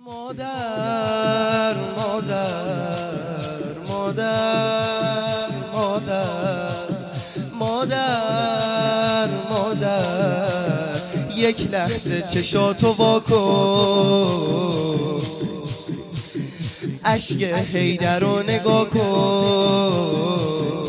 مادر مادر مادر مادر مادر مادر یک لحظه چشاتو واکن، اشک حیدر رو نگاه کن.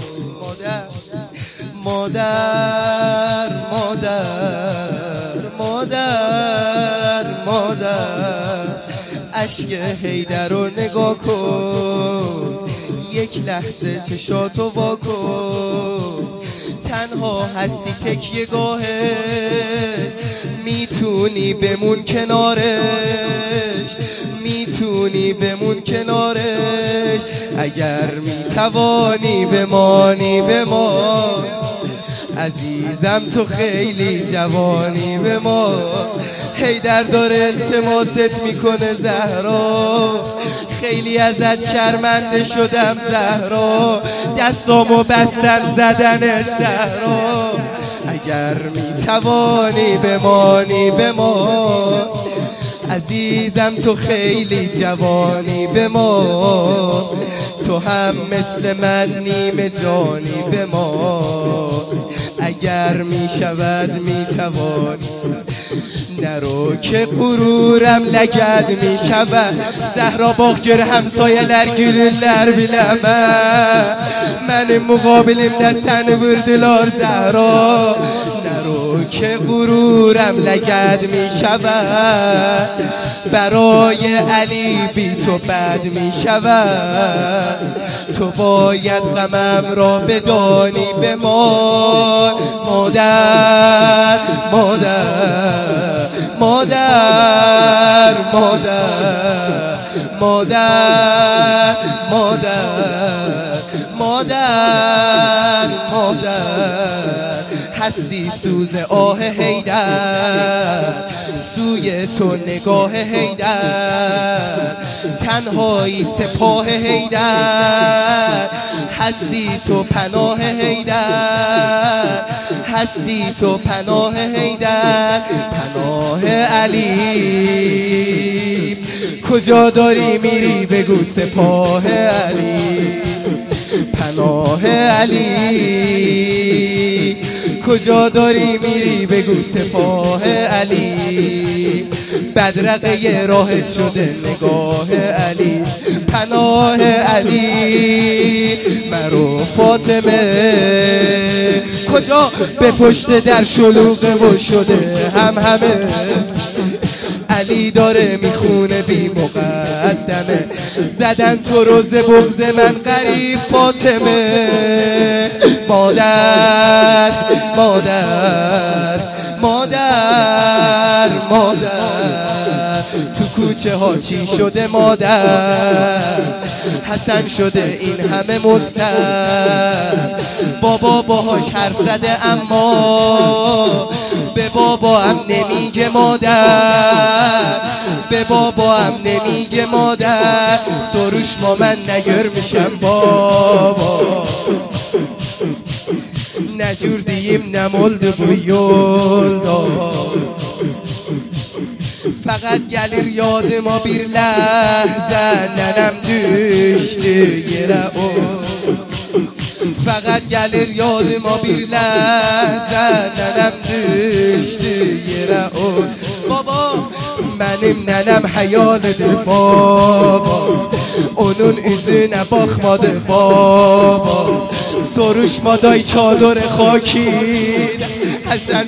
مادر مادر مادر مادر اشک حیدر رو نگاه کن، یک لحظه چشاتو واکن. تنها هستی تکیه گاهه، میتونی بمون کنارش، میتونی بمون کنارش. اگر میتوانی بمانی بمان، عزیزم تو خیلی جوانی بمان. حیدر داره التماست میکنه زهرا، خیلی ازت شرمنده شدم زهرا، دستامو بستن زدن زهرا. اگر میتوانی بمانی بمان، عزیزم تو خیلی جوانی بمان. تو هم مثل من نیمه جانی بمان، اگر میشود میتوانی. نرو که غرورم لگد میشود، زهرا باغگر همسایه‌ler gülürler bileme. Benim muqabilimdə səni vurdular Zəhra. نرو که غرورم لگد میشود، برای علی بی تو بد میشود. تو باید غمم را بدانی بمان. مادر مادر مادر مادر مادر مادر مادر مادر هستی سوز آه حیدر، سوی تو نگاه حیدر. تنهایی سپاه حیدر، هستی تو پناه حیدر، هستی تو پناه حیدر. پناه علی کجا داری میری بگو سپاه علی. پناه علی کجا داری میری بگو سپاه علی. بدرقه راحت شده نگاه علی. پناه علی مرو فاطمه کجا به پشت در شلوغه و شده همه. علی داره میخونه بی مقدمه، زدن تو روز بغض من غریب فاطمه. مادر مادر مادر مادر تو کوچه ها چی شده مادر؟ حسن شده این همه مستر، بابا باهاش حرف زده اما به بابا هم نمیگه مادر، به بابا هم نمیگه مادر. سروش ما من نگر میشم بابا، نجور diyeyim nem oldu bu yolda. Fakat gelir yadıma bir lehze, nenem düştü yere o. Fakat gelir yadıma bir lehze, nenem düştü yere o. Baba benim nenem hayalidir baba, onun yüzüne bakmadı baba. Soruşma dayı çadır خاکی حسن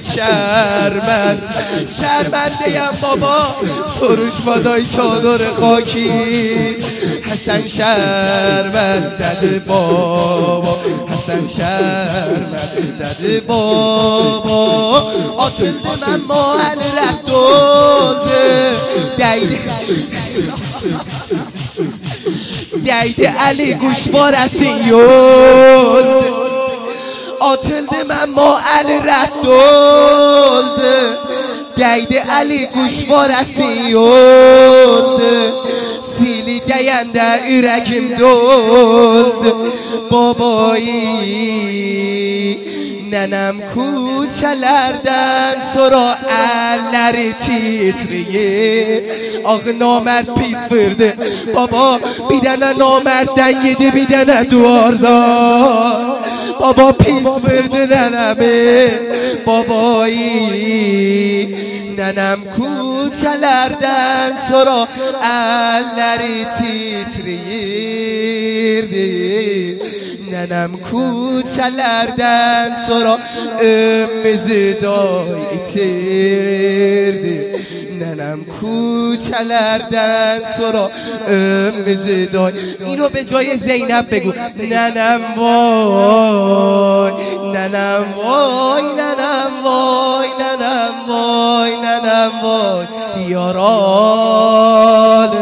شرمنده‌ام بابا. soruşma dayı çadır خاکی حسن شرمنده بابا. حسن شرمنده بابا. atıldım ama eli rədd oldu. Değdi Ali kuşbarəsin yol. Atıldım ama eli rədd oldu. Değdi Ali kuşbarəsin yol. Sili deyəndə ürəkim doldu. Babayı Nenem koçelerden sonra elleri titriyor. Ah namert pis vurdu baba, bir tane namertten yedi bir tane duvardan. Baba pis vurdu nenemi babayı. Nenem koçelerden sonra elleri titriyirdi. Nenem koçelerden sonra ömrümüzü doytirdi. Nenem koçelerden sonra ömrümüzü doy. اینو به جای زینب بگو. ننم وای ننم وای ننم وای ننم وای ننم وای یاران